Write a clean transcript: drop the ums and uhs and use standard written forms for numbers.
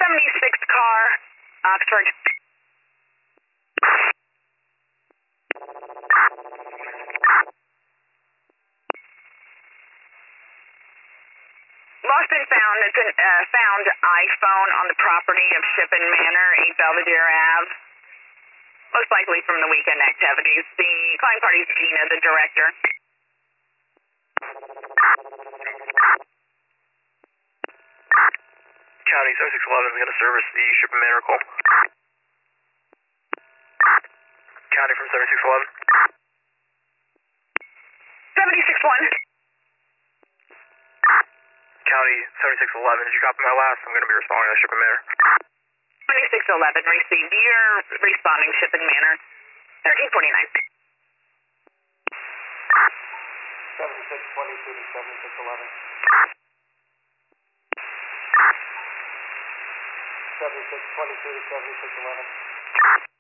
76 car, Oxford. Lost and found. It's a found iPhone on the property of Shippen Manor, 8 Belvedere Ave. Most likely from the weekend activities. The client party is Gina, the director. County 7611 is going to service the Shippen Manor call. County from 7611. 76-1. County 7611, did you copy my last? I'm going to be responding to Shippen Manor. 2611 received. You're responding Shippen Manor. 1349. 7622 to 7611. 7622 to 7611.